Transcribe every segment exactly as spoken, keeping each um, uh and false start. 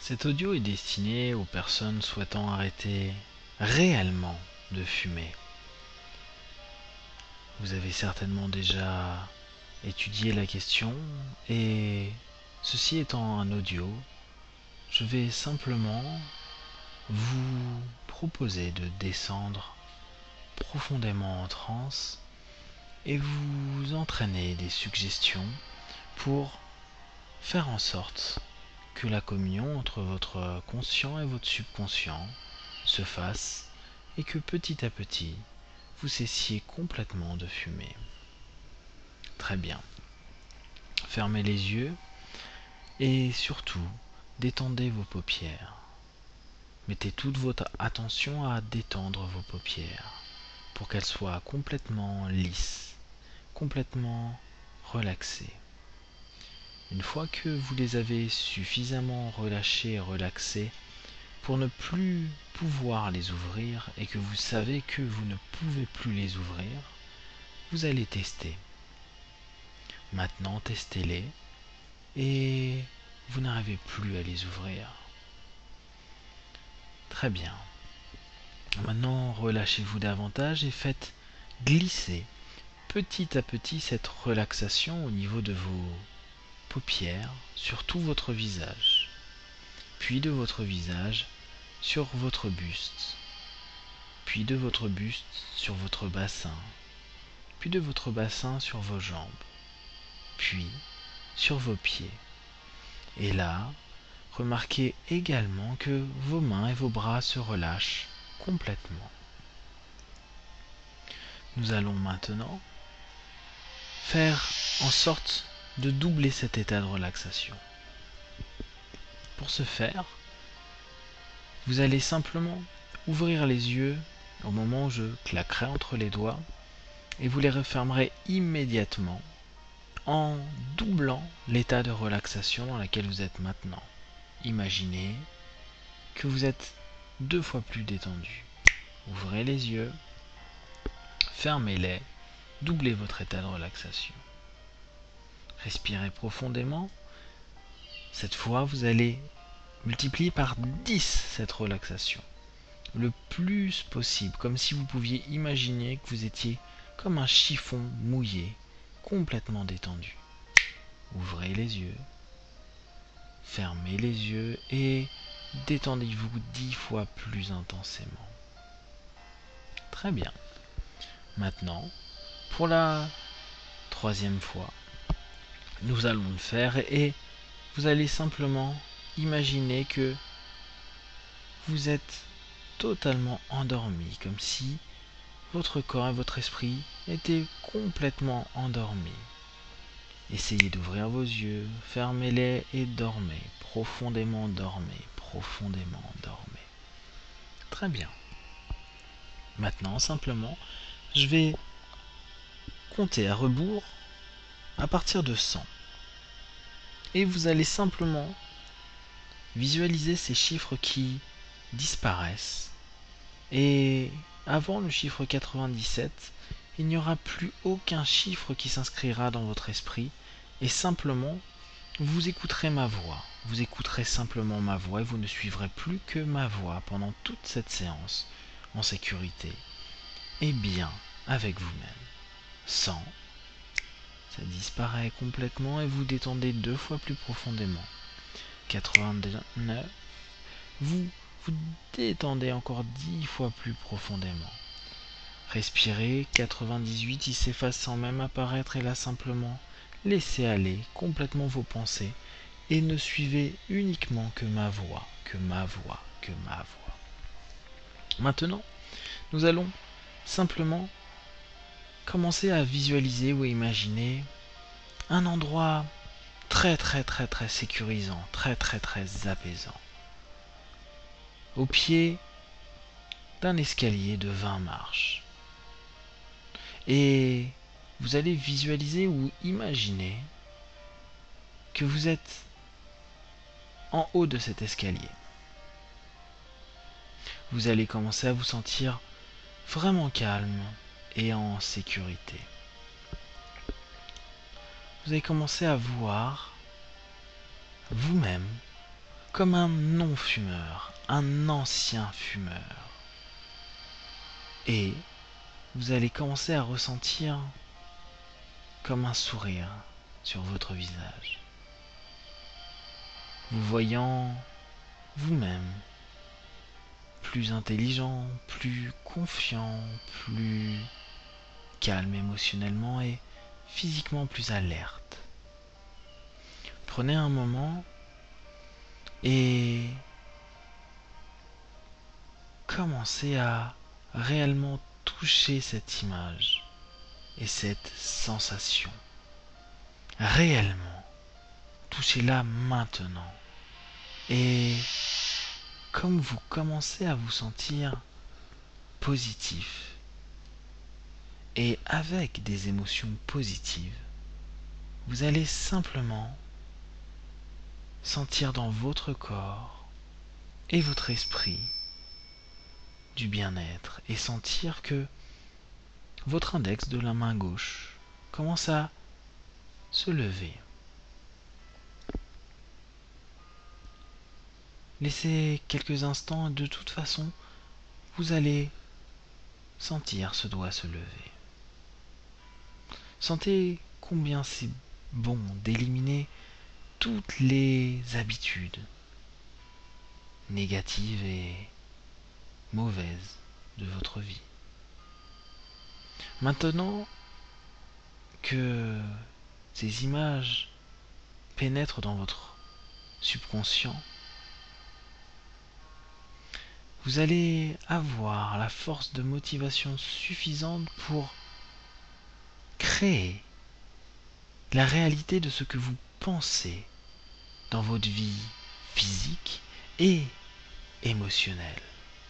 Cet audio est destiné aux personnes souhaitant arrêter réellement de fumer. Vous avez certainement déjà étudié la question et ceci étant un audio, je vais simplement vous proposer de descendre profondément en transe et vous entraîner des suggestions pour faire en sorte que la communion entre votre conscient et votre subconscient se fasse et que petit à petit vous cessiez complètement de fumer. Très bien. Fermez les yeux et surtout détendez vos paupières. Mettez toute votre attention à détendre vos paupières pour qu'elles soient complètement lisses, complètement relaxées. Une fois que vous les avez suffisamment relâchées et relaxées pour ne plus pouvoir les ouvrir et que vous savez que vous ne pouvez plus les ouvrir, vous allez tester. Maintenant, testez-les et vous n'arrivez plus à les ouvrir. Très bien. Maintenant, relâchez-vous davantage et faites glisser petit à petit cette relaxation au niveau de vos paupières sur tout votre visage, puis de votre visage sur votre buste, puis de votre buste sur votre bassin, puis de votre bassin sur vos jambes, puis sur vos pieds. Et là, remarquez également que vos mains et vos bras se relâchent complètement. Nous allons maintenant faire en sorte de doubler cet état de relaxation. Pour ce faire, vous allez simplement ouvrir les yeux au moment où je claquerai entre les doigts et vous les refermerez immédiatement en doublant l'état de relaxation dans lequel vous êtes maintenant. Imaginez que vous êtes deux fois plus détendu. Ouvrez les yeux, fermez-les, doublez votre état de relaxation. Respirez profondément. Cette fois, vous allez multiplier par dix cette relaxation. Le plus possible, comme si vous pouviez imaginer que vous étiez comme un chiffon mouillé, complètement détendu. Ouvrez les yeux, fermez les yeux et détendez-vous dix fois plus intensément. Très bien. Maintenant, pour la troisième fois, nous allons le faire et vous allez simplement imaginer que vous êtes totalement endormi, comme si votre corps et votre esprit étaient complètement endormis. Essayez d'ouvrir vos yeux, fermez-les et dormez, profondément dormez, profondément dormez. Très bien. Maintenant, simplement, je vais compter à rebours à partir de cent. Et vous allez simplement visualiser ces chiffres qui disparaissent. Et avant le chiffre quatre-vingt-dix-sept, il n'y aura plus aucun chiffre qui s'inscrira dans votre esprit. Et simplement, vous écouterez ma voix. Vous écouterez simplement ma voix et vous ne suivrez plus que ma voix pendant toute cette séance, en sécurité. Et bien avec vous-même. cent. Ça disparaît complètement et vous détendez deux fois plus profondément. quatre-vingt-neuf. Vous vous détendez encore dix fois plus profondément. Respirez. quatre-vingt-dix-huit. Il s'efface sans même apparaître et là simplement laissez aller complètement vos pensées et ne suivez uniquement que ma voix, que ma voix, que ma voix. Maintenant, nous allons simplement commencer à visualiser ou à imaginer un endroit très très très très sécurisant, très très très apaisant. Au pied d'un escalier de vingt marches. Et vous allez visualiser ou imaginer que vous êtes en haut de cet escalier. Vous allez commencer à vous sentir vraiment calme et en sécurité. Vous allez commencer à voir vous-même comme un non-fumeur, un ancien fumeur. Et vous allez commencer à ressentir comme un sourire sur votre visage, vous voyant vous-même plus intelligent, plus confiant, plus calme émotionnellement et physiquement plus alerte. Prenez un moment et commencez à réellement toucher cette image et cette sensation. Réellement, touchez-la maintenant. Et comme vous commencez à vous sentir positif et avec des émotions positives, vous allez simplement sentir dans votre corps et votre esprit du bien-être et sentir que votre index de la main gauche commence à se lever. Laissez quelques instants, de toute façon, vous allez sentir ce doigt se lever. Sentez combien c'est bon d'éliminer toutes les habitudes négatives et mauvaises de votre vie. Maintenant que ces images pénètrent dans votre subconscient, vous allez avoir la force de motivation suffisante pour créer la réalité de ce que vous pensez dans votre vie physique et émotionnelle.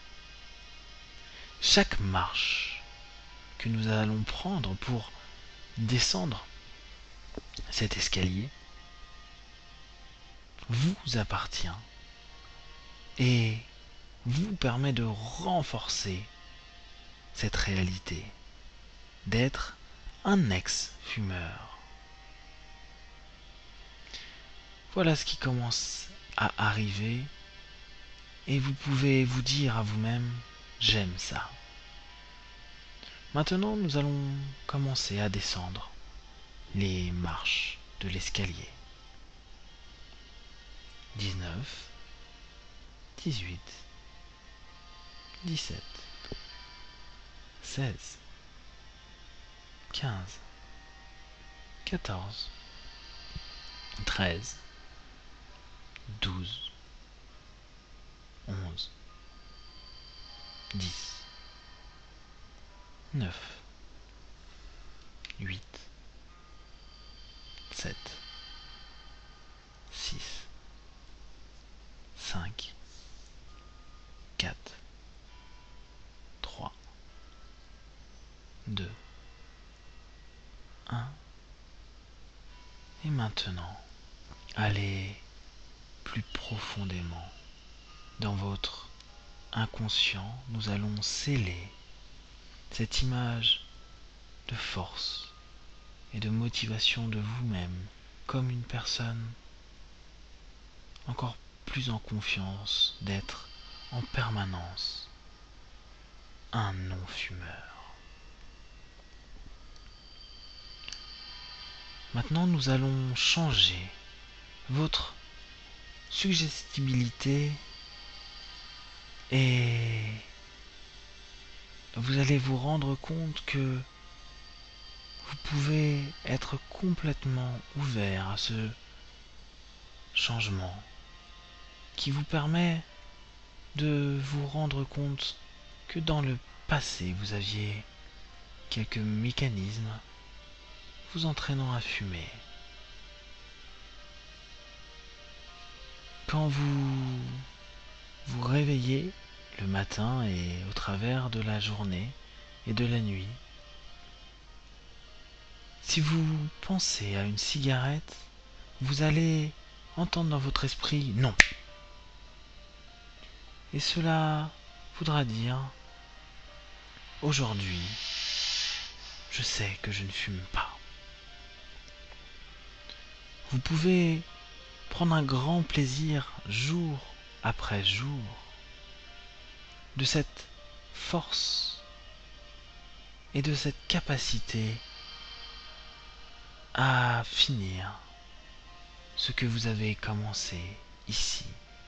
Chaque marche que nous allons prendre pour descendre cet escalier vous appartient et vous permet de renforcer cette réalité, d'être un ex-fumeur. Voilà ce qui commence à arriver et vous pouvez vous dire à vous-même, j'aime ça. Maintenant, nous allons commencer à descendre les marches de l'escalier. dix-neuf, dix-huit, dix-sept, seize, quinze, quatorze, treize, douze, onze, dix, neuf, huit, sept, six, cinq, quatre, trois, deux, un. Et maintenant, allez plus profondément dans votre inconscient. Nous allons sceller cette image de force et de motivation de vous-même comme une personne encore plus en confiance d'être en permanence un non-fumeur. Maintenant, nous allons changer votre suggestibilité et vous allez vous rendre compte que vous pouvez être complètement ouvert à ce changement qui vous permet de vous rendre compte que dans le passé vous aviez quelques mécanismes vous entraînant à fumer. Quand vous vous réveillez le matin et au travers de la journée et de la nuit, si vous pensez à une cigarette, vous allez entendre dans votre esprit non. Et cela voudra dire aujourd'hui, je sais que je ne fume pas. Vous pouvez prendre un grand plaisir jour après jour de cette force et de cette capacité à finir ce que vous avez commencé ici.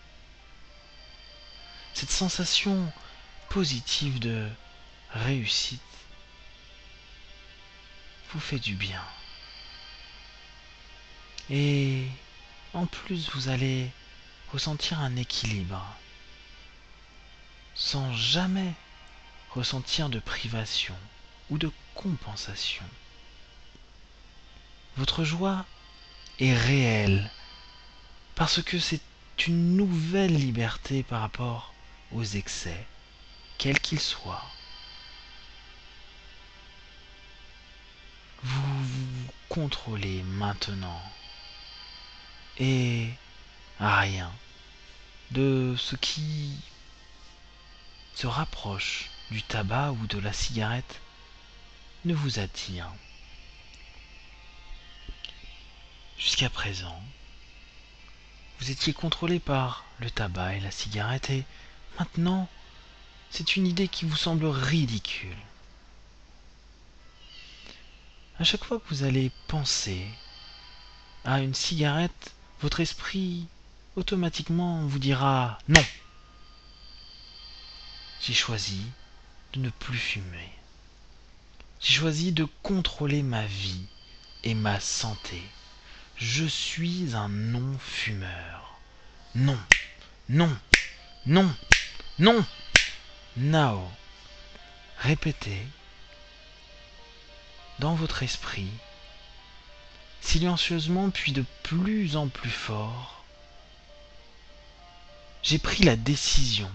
Cette sensation positive de réussite vous fait du bien. Et en plus, vous allez ressentir un équilibre sans jamais ressentir de privation ou de compensation. Votre joie est réelle parce que c'est une nouvelle liberté par rapport aux excès, quels qu'ils soient. Vous vous contrôlez maintenant et rien de ce qui se rapproche du tabac ou de la cigarette ne vous attire. Jusqu'à présent, vous étiez contrôlé par le tabac et la cigarette et maintenant, c'est une idée qui vous semble ridicule. À chaque fois que vous allez penser à une cigarette, votre esprit automatiquement vous dira non. J'ai choisi de ne plus fumer. J'ai choisi de contrôler ma vie et ma santé. Je suis un non-fumeur. Non, non, non, non. Now. Répétez dans votre esprit, silencieusement puis de plus en plus fort, j'ai pris la décision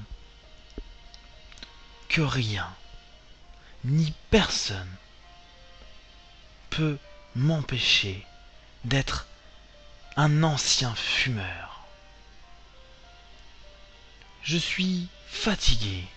que rien, ni personne, peut m'empêcher d'être un ancien fumeur. Je suis fatigué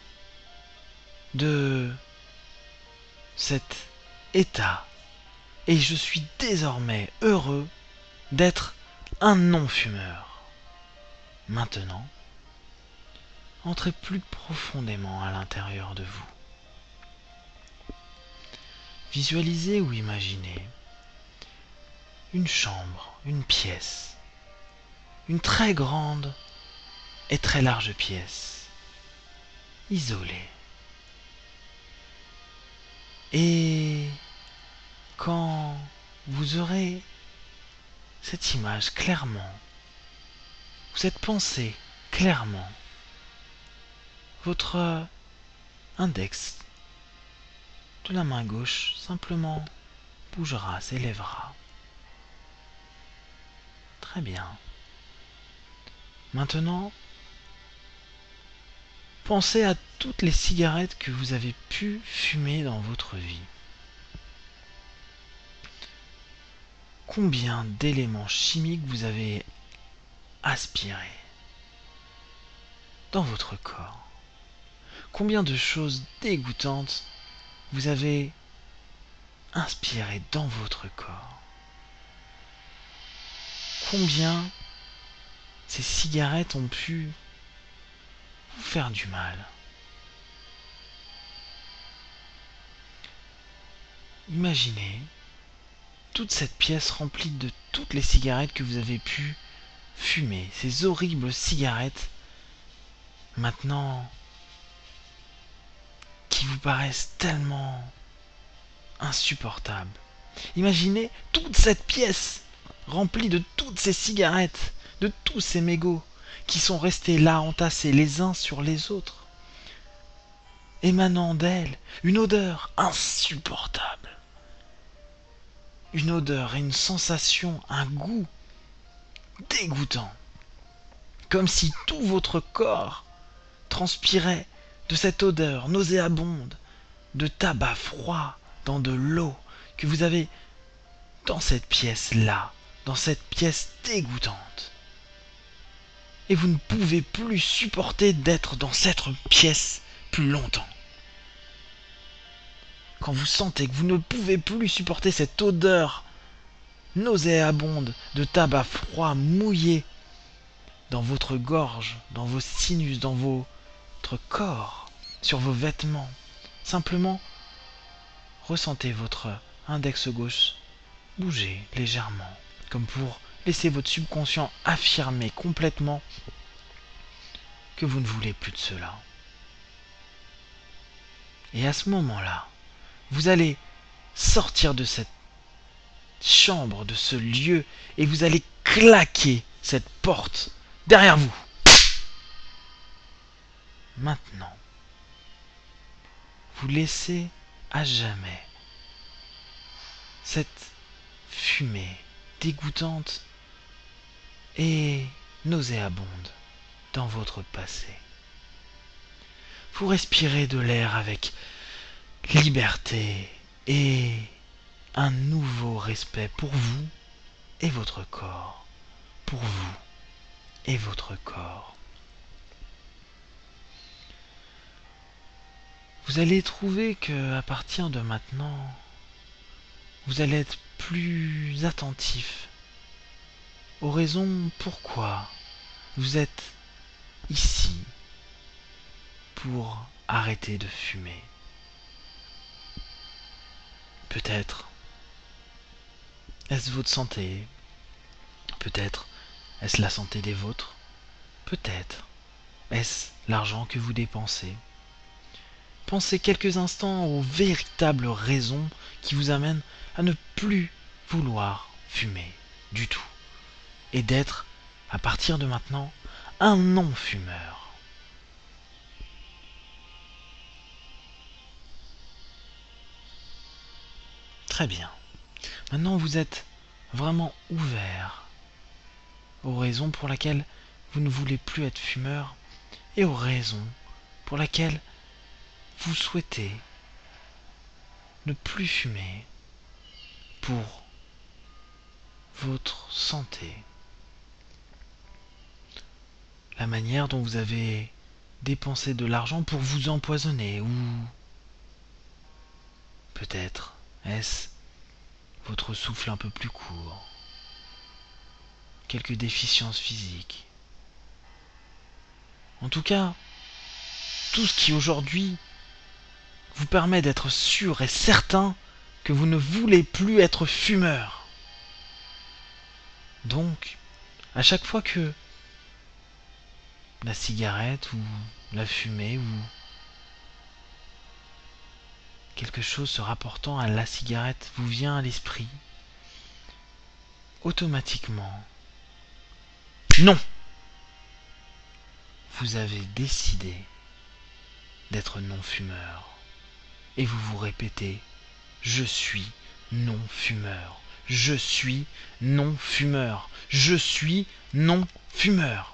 de cet état et je suis désormais heureux d'être un non-fumeur. Maintenant, entrez plus profondément à l'intérieur de vous. Visualisez ou imaginez une chambre, une pièce, une très grande et très large pièce, isolée. Et quand vous aurez cette image clairement, cette pensée clairement, votre index de la main gauche simplement bougera, s'élèvera. Très bien. Maintenant, pensez à toutes les cigarettes que vous avez pu fumer dans votre vie. Combien d'éléments chimiques vous avez aspirés dans votre corps? Combien de choses dégoûtantes vous avez inspirées dans votre corps? Combien ces cigarettes ont pu vous faire du mal? Imaginez toute cette pièce remplie de toutes les cigarettes que vous avez pu fumer, ces horribles cigarettes, maintenant, qui vous paraissent tellement insupportables. Imaginez toute cette pièce remplie de toutes ces cigarettes, de tous ces mégots, qui sont restés là entassés les uns sur les autres, émanant d'elles une odeur insupportable. Une odeur et une sensation, un goût dégoûtant. Comme si tout votre corps transpirait de cette odeur nauséabonde de tabac froid dans de l'eau que vous avez dans cette pièce-là, dans cette pièce dégoûtante. Et vous ne pouvez plus supporter d'être dans cette pièce plus longtemps. Quand vous sentez que vous ne pouvez plus supporter cette odeur nauséabonde de tabac froid mouillé dans votre gorge, dans vos sinus, dans votre corps, sur vos vêtements. Simplement, ressentez votre index gauche bouger légèrement, comme pour laisser votre subconscient affirmer complètement que vous ne voulez plus de cela. Et à ce moment-là, vous allez sortir de cette chambre, de ce lieu, et vous allez claquer cette porte derrière vous. Maintenant, vous laissez à jamais cette fumée dégoûtante et nauséabonde dans votre passé. Vous respirez de l'air avec liberté et un nouveau respect pour vous et votre corps, pour vous et votre corps. Vous allez trouver que à partir de maintenant, vous allez être plus attentif aux raisons pourquoi vous êtes ici pour arrêter de fumer. Peut-être est-ce votre santé, peut-être est-ce la santé des vôtres, peut-être est-ce l'argent que vous dépensez. Pensez quelques instants aux véritables raisons qui vous amènent à ne plus vouloir fumer du tout et d'être, à partir de maintenant, un non-fumeur. Très bien. Maintenant, vous êtes vraiment ouvert aux raisons pour lesquelles vous ne voulez plus être fumeur et aux raisons pour lesquelles vous souhaitez ne plus fumer pour votre santé. La manière dont vous avez dépensé de l'argent pour vous empoisonner, ou peut-être est-ce votre souffle un peu plus court, quelques déficiences physiques. En tout cas, tout ce qui aujourd'hui vous permet d'être sûr et certain que vous ne voulez plus être fumeur. Donc, à chaque fois que la cigarette ou la fumée ou quelque chose se rapportant à la cigarette vous vient à l'esprit, automatiquement, non! Vous avez décidé d'être non-fumeur. Et vous vous répétez, je suis non-fumeur. Je suis non-fumeur. Je suis non-fumeur.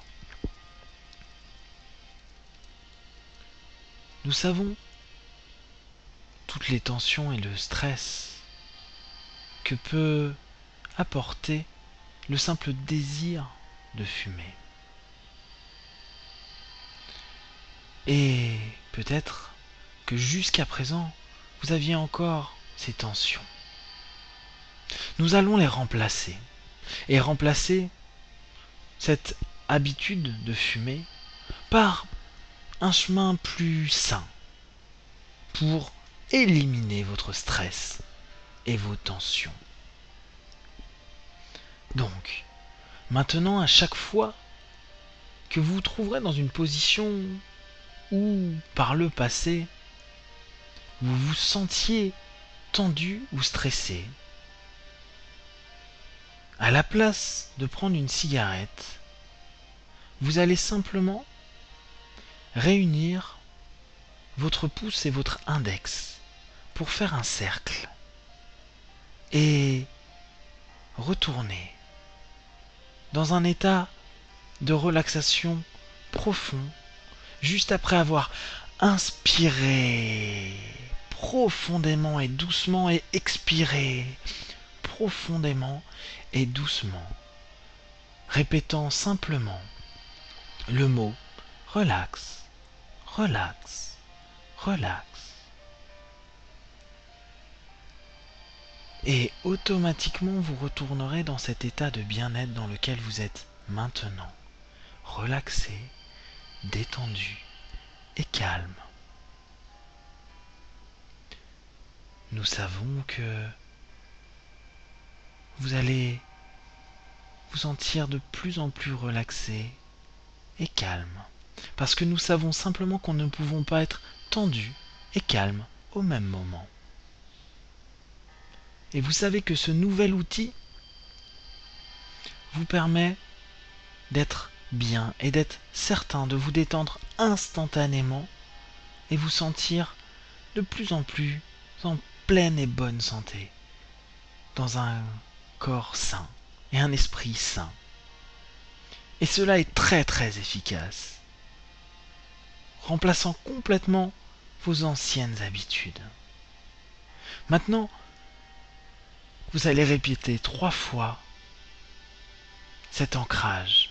Nous savons toutes les tensions et le stress que peut apporter le simple désir de fumer. Et peut-être que jusqu'à présent, vous aviez encore ces tensions. Nous allons les remplacer. Et remplacer cette habitude de fumer par un chemin plus sain pour éliminer votre stress et vos tensions. Donc, maintenant, à chaque fois que vous vous trouverez dans une position où, par le passé, vous vous sentiez tendu ou stressé, à la place de prendre une cigarette, vous allez simplement réunir votre pouce et votre index pour faire un cercle et retourner dans un état de relaxation profond juste après avoir inspiré profondément et doucement et expiré profondément et doucement, répétant simplement le mot relax, relax, relax. Et automatiquement vous retournerez dans cet état de bien-être dans lequel vous êtes maintenant. relaxé, détendu et calme. Nous savons que vous allez vous sentir de plus en plus relaxé et calme, parce que nous savons simplement qu'on ne pouvons pas être tendu et calme au même moment. Et vous savez que ce nouvel outil vous permet d'être bien et d'être certain de vous détendre instantanément et vous sentir de plus en plus en pleine et bonne santé, dans un corps sain et un esprit sain. Et cela est très très efficace, remplaçant complètement vos anciennes habitudes. Maintenant, vous allez répéter trois fois cet ancrage.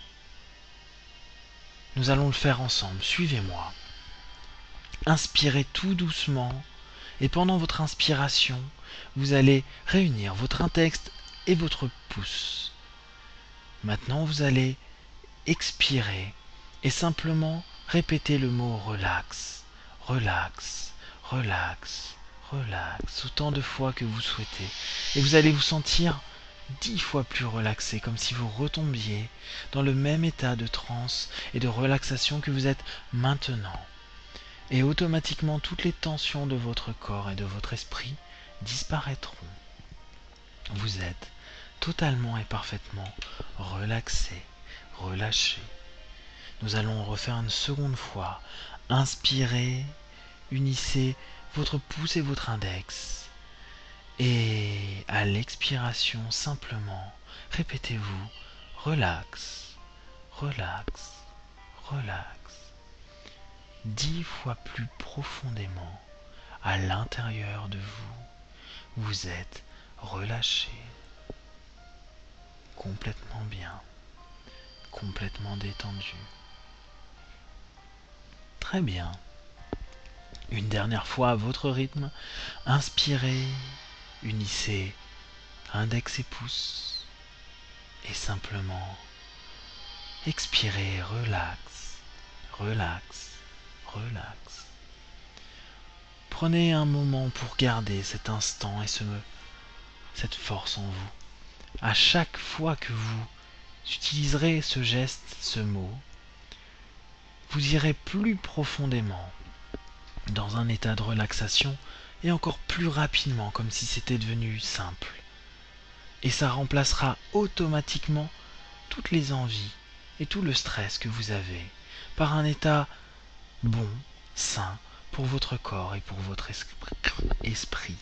Nous allons le faire ensemble, suivez-moi. Inspirez tout doucement et pendant votre inspiration, vous allez réunir votre index et votre pouce. Maintenant, vous allez expirer et simplement répéter le mot relax, relax, relax, relax, autant de fois que vous souhaitez. Et vous allez vous sentir dix fois plus relaxé, comme si vous retombiez dans le même état de transe et de relaxation que vous êtes maintenant. Et automatiquement, toutes les tensions de votre corps et de votre esprit disparaîtront. Vous êtes totalement et parfaitement relaxé, relâché. Nous allons refaire une seconde fois. Inspirez, unissez votre pouce et votre index. Et à l'expiration, simplement, répétez-vous relax, relax, relax. Dix fois plus profondément à l'intérieur de vous, vous êtes relâché, complètement bien, complètement détendu. Très bien. Une dernière fois à votre rythme, inspirez, unissez index et pouce et simplement expirez, relax, relax, relax. Prenez un moment pour garder cet instant et ce, cette force en vous. À chaque fois que vous utiliserez ce geste, ce mot, vous irez plus profondément dans un état de relaxation et encore plus rapidement, comme si c'était devenu simple. Et ça remplacera automatiquement toutes les envies et tout le stress que vous avez par un état bon, sain pour votre corps et pour votre esprit.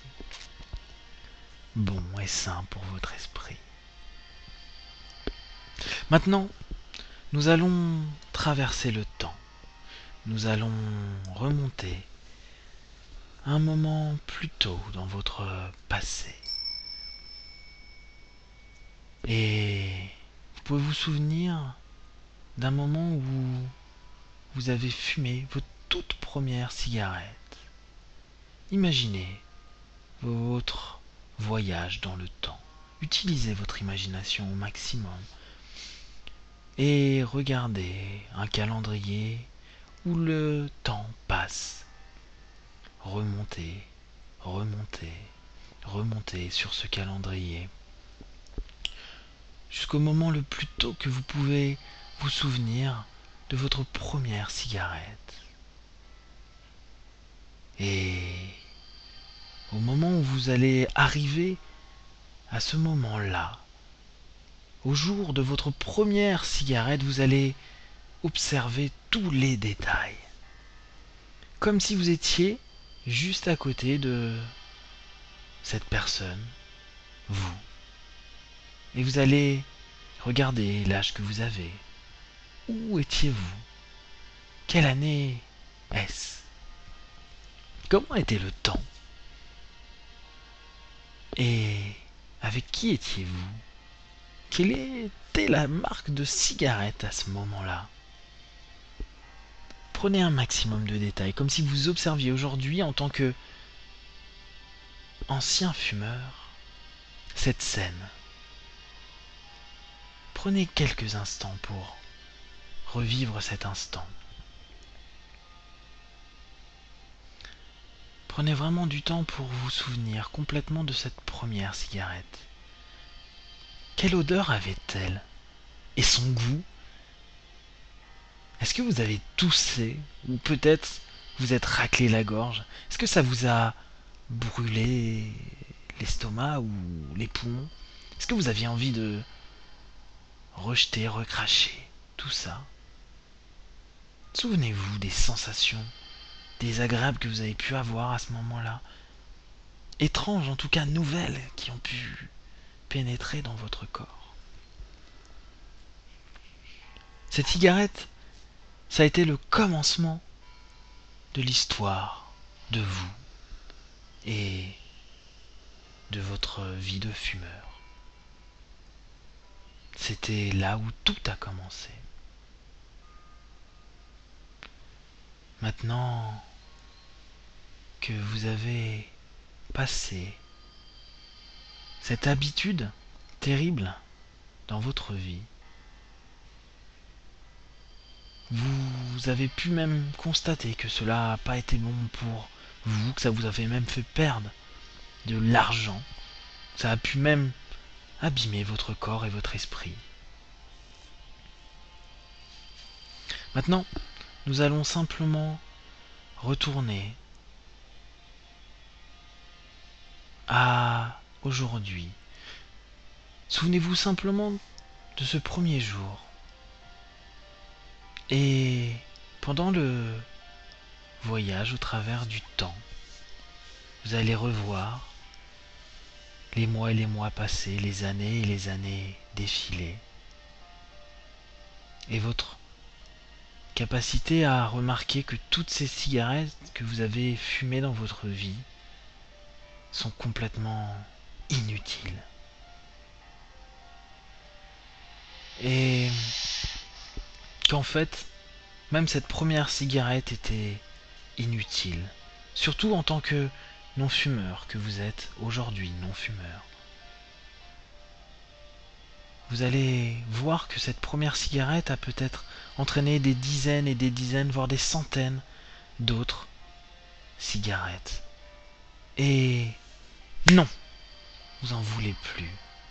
Bon et sain pour votre esprit. Maintenant, nous allons traverser le temps. Nous allons remonter un moment plus tôt dans votre passé. Et vous pouvez vous souvenir d'un moment où vous avez fumé votre toute première cigarette. Imaginez votre voyage dans le temps. Utilisez votre imagination au maximum. Et regardez un calendrier où le temps passe. Remontez, remontez, remontez sur ce calendrier jusqu'au moment le plus tôt que vous pouvez vous souvenir de votre première cigarette. Et au moment où vous allez arriver à ce moment-là, au jour de votre première cigarette, vous allez observer tous les détails. Comme si vous étiez juste à côté de cette personne, vous. Et vous allez regarder l'âge que vous avez. Où étiez-vous? Quelle année est-ce? Comment était le temps? Et avec qui étiez-vous? Quelle était la marque de cigarette à ce moment-là? Prenez un maximum de détails, comme si vous observiez aujourd'hui en tant que ancien fumeur cette scène. Prenez quelques instants pour revivre cet instant. Prenez vraiment du temps pour vous souvenir complètement de cette première cigarette. Quelle odeur avait-elle? Et son goût? Est-ce que vous avez toussé? Ou peut-être vous êtes raclé la gorge? Est-ce que ça vous a brûlé l'estomac ou les poumons? Est-ce que vous aviez envie de rejeter, recracher tout ça? Souvenez-vous des sensations désagréables que vous avez pu avoir à ce moment-là. Étranges, en tout cas nouvelles, qui ont pu pénétrer dans votre corps. Cette cigarette, ça a été le commencement de l'histoire de vous et de votre vie de fumeur. C'était là où tout a commencé. Maintenant que vous avez passé cette habitude terrible dans votre vie, vous avez pu même constater que cela n'a pas été bon pour vous, que ça vous avait même fait perdre de l'argent, ça a pu même abîmer votre corps et votre esprit. Maintenant, nous allons simplement retourner à aujourd'hui. Souvenez-vous simplement de ce premier jour. Et pendant le voyage au travers du temps, vous allez revoir les mois et les mois passés, les années et les années défiler. Et votre capacité à remarquer que toutes ces cigarettes que vous avez fumées dans votre vie sont complètement inutiles. Et qu'en fait, même cette première cigarette était inutile. Surtout en tant que non-fumeur que vous êtes aujourd'hui, non-fumeur. Vous allez voir que cette première cigarette a peut-être entraîné des dizaines et des dizaines, voire des centaines d'autres cigarettes. Et non, vous en voulez plus.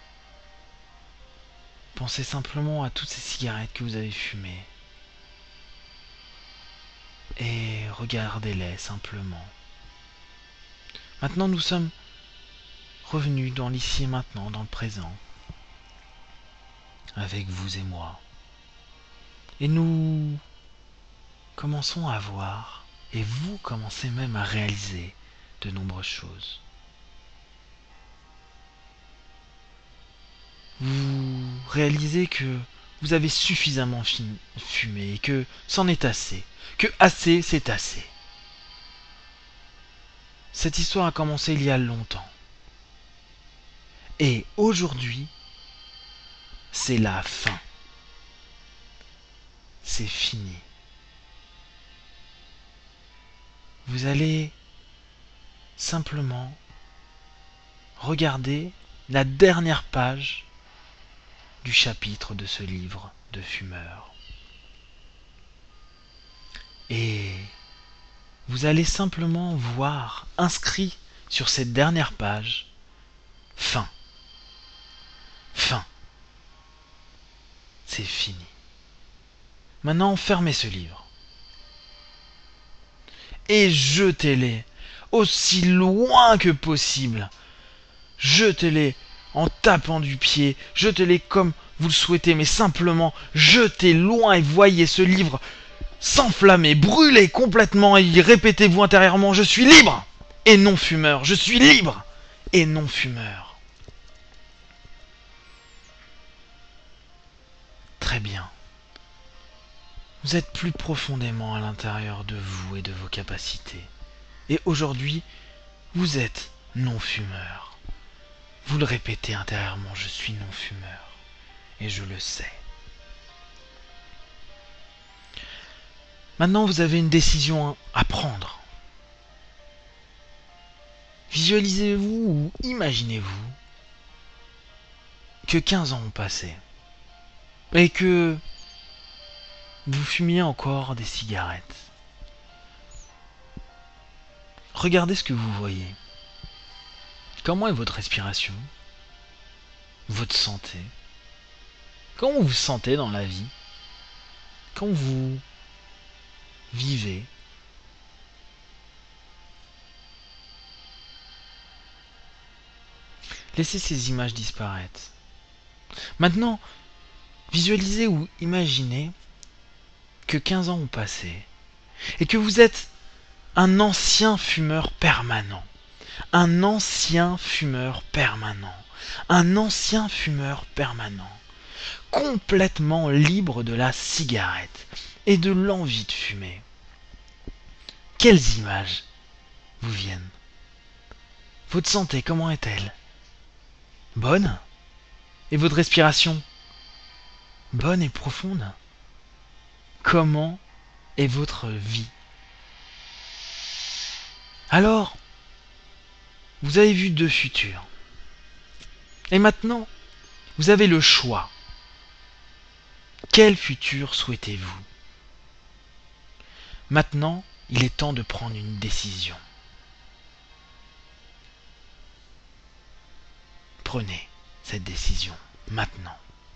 Pensez simplement à toutes ces cigarettes que vous avez fumées. Et regardez-les simplement. Maintenant, nous sommes revenus dans l'ici et maintenant, dans le présent, avec vous et moi. Et nous commençons à voir, et vous commencez même à réaliser de nombreuses choses. Vous réalisez que vous avez suffisamment fumé et que c'en est assez, que assez c'est assez. Cette histoire a commencé il y a longtemps. Et aujourd'hui, c'est la fin. C'est fini. Vous allez simplement regarder la dernière page du chapitre de ce livre de fumeur. Et vous allez simplement voir inscrit sur cette dernière page fin. Fin. C'est fini. Maintenant, fermez ce livre. Et jetez-les aussi loin que possible. Jetez-les en tapant du pied. Jetez-les comme vous le souhaitez, mais simplement jetez loin et voyez ce livre s'enflammer, brûler complètement et répétez-vous intérieurement: je suis libre et non fumeur. Je suis libre et non fumeur. Très bien. Vous êtes plus profondément à l'intérieur de vous et de vos capacités. Et aujourd'hui, vous êtes non-fumeur. Vous le répétez intérieurement: je suis non-fumeur. Et je le sais. Maintenant, vous avez une décision à prendre. Visualisez-vous ou imaginez-vous que quinze ans ont passé. Et que vous fumiez encore des cigarettes. Regardez ce que vous voyez. Comment est votre respiration? Votre santé? Comment vous vous sentez dans la vie? Comment vous vivez? Laissez ces images disparaître. Maintenant, visualisez ou imaginez que quinze ans ont passé et que vous êtes un ancien fumeur permanent. Un ancien fumeur permanent. Un ancien fumeur permanent. Complètement libre de la cigarette et de l'envie de fumer. Quelles images vous viennent? Votre santé, comment est-elle? Bonne? Et votre respiration? Bonne et profonde? Comment est votre vie? Alors, vous avez vu deux futurs. Et maintenant, vous avez le choix. Quel futur souhaitez-vous? Maintenant, il est temps de prendre une décision. Prenez cette décision maintenant.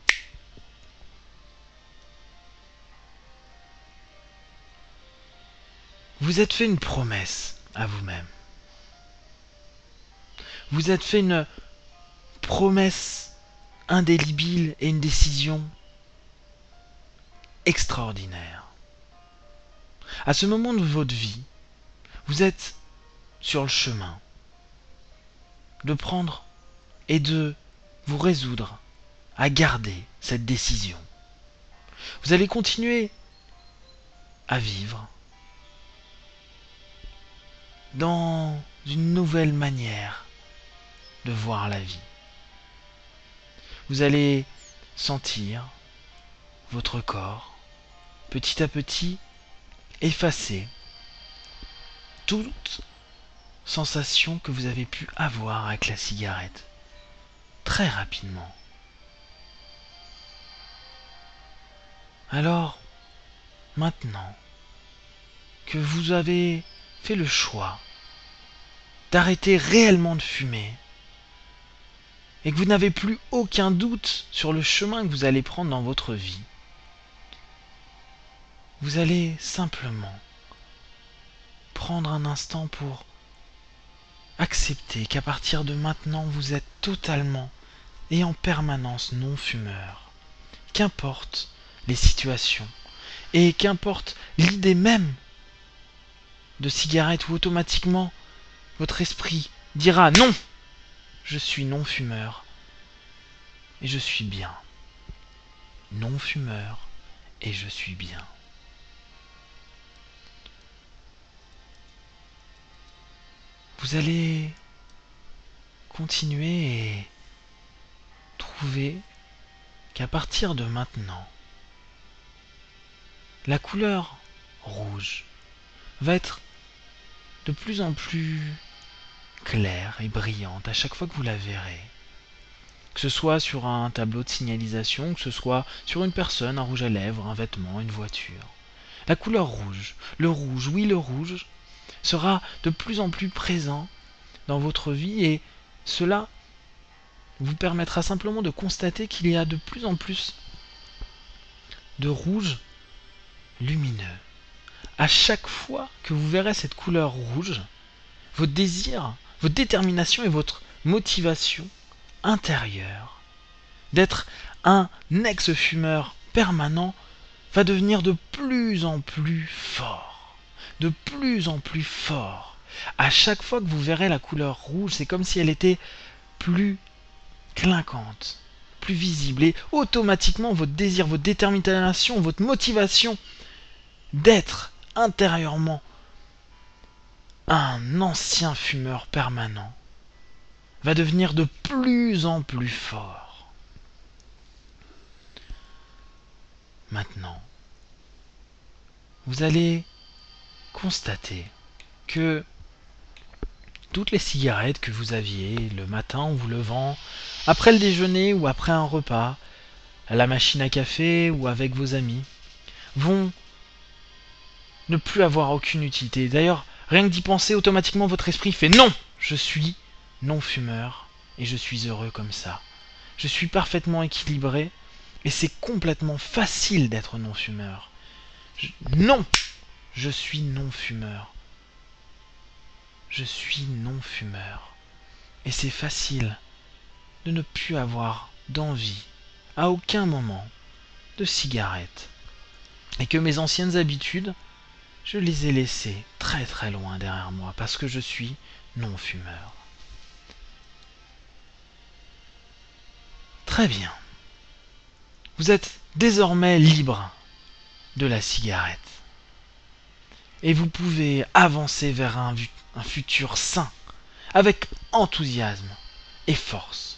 Vous êtes fait une promesse à vous-même. Vous êtes fait une promesse indélébile et une décision extraordinaire. À ce moment de votre vie, vous êtes sur le chemin de prendre et de vous résoudre à garder cette décision. Vous allez continuer à vivre dans une nouvelle manière de voir la vie. Vous allez sentir votre corps petit à petit effacer toute sensation que vous avez pu avoir avec la cigarette très rapidement. Alors, maintenant que vous avez fait le choix d'arrêter réellement de fumer et que vous n'avez plus aucun doute sur le chemin que vous allez prendre dans votre vie, vous allez simplement prendre un instant pour accepter qu'à partir de maintenant, vous êtes totalement et en permanence non-fumeur. Qu'importe les situations et qu'importe l'idée même de cigarette où automatiquement votre esprit dira non, je suis non-fumeur et je suis bien. Non-fumeur et je suis bien. Vous allez continuer et trouver qu'à partir de maintenant, la couleur rouge va être de plus en plus claire et brillante à chaque fois que vous la verrez. Que ce soit sur un tableau de signalisation, que ce soit sur une personne, un rouge à lèvres, un vêtement, une voiture. La couleur rouge, le rouge, oui le rouge, sera de plus en plus présent dans votre vie et cela vous permettra simplement de constater qu'il y a de plus en plus de rouge lumineux. À chaque fois que vous verrez cette couleur rouge, votre désir, votre détermination et votre motivation intérieure d'être un ex-fumeur permanent va devenir de plus en plus fort. De plus en plus fort. À chaque fois que vous verrez la couleur rouge, c'est comme si elle était plus clinquante, plus visible. Et automatiquement, votre désir, votre détermination, votre motivation d'être intérieurement un ancien fumeur permanent va devenir de plus en plus fort. Maintenant, vous allez constater que toutes les cigarettes que vous aviez le matin en vous levant, après le déjeuner ou après un repas, à la machine à café ou avec vos amis, vont ne plus avoir aucune utilité. D'ailleurs, rien que d'y penser, automatiquement votre esprit fait non, je suis non-fumeur et je suis heureux comme ça. Je suis parfaitement équilibré et c'est complètement facile d'être non-fumeur. Je... Non, je suis non-fumeur. Je suis non-fumeur. Et c'est facile de ne plus avoir d'envie, à aucun moment, de cigarette. Et que mes anciennes habitudes, je les ai laissées très très loin derrière moi parce que je suis non-fumeur. Très bien. Vous êtes désormais libre de la cigarette. Et vous pouvez avancer vers un, un futur sain, avec enthousiasme et force.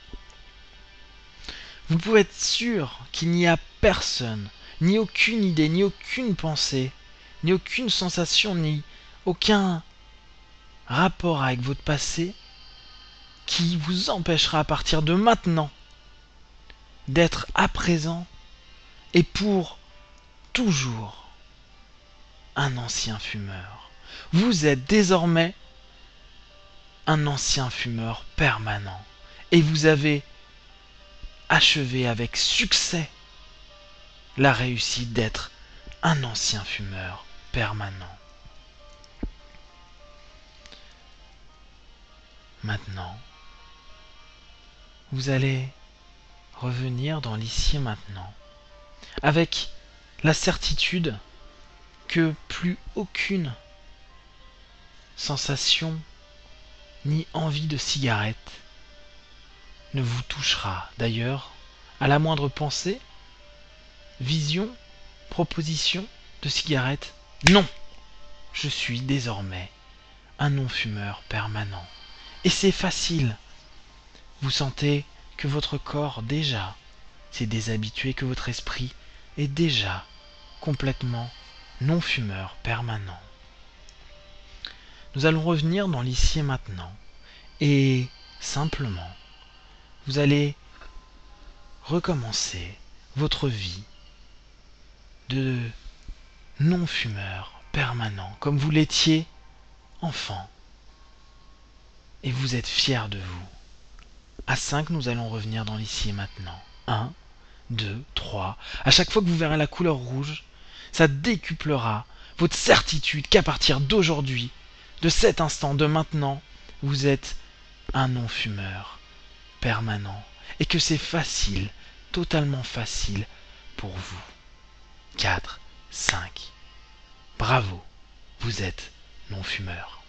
Vous pouvez être sûr qu'il n'y a personne, ni aucune idée, ni aucune pensée, ni aucune sensation, ni aucun rapport avec votre passé qui vous empêchera à partir de maintenant d'être à présent et pour toujours un ancien fumeur. Vous êtes désormais un ancien fumeur permanent et vous avez achevé avec succès la réussite d'être un ancien fumeur permanent. Maintenant, vous allez revenir dans l'ici et maintenant avec la certitude que plus aucune sensation ni envie de cigarette ne vous touchera. D'ailleurs, à la moindre pensée, vision, proposition de cigarette, non, je suis désormais un non-fumeur permanent. Et c'est facile. Vous sentez que votre corps déjà s'est déshabitué, que votre esprit est déjà complètement non-fumeur permanent. Nous allons revenir dans l'ici et maintenant. Et simplement, vous allez recommencer votre vie de non-fumeur permanent, comme vous l'étiez enfant. Et vous êtes fiers de vous. À cinq, nous allons revenir dans l'ici et maintenant. un, deux, trois. À chaque fois que vous verrez la couleur rouge, ça décuplera votre certitude qu'à partir d'aujourd'hui, de cet instant, de maintenant, vous êtes un non-fumeur permanent et que c'est facile, totalement facile pour vous. quatre, cinq. Bravo, vous êtes non-fumeur.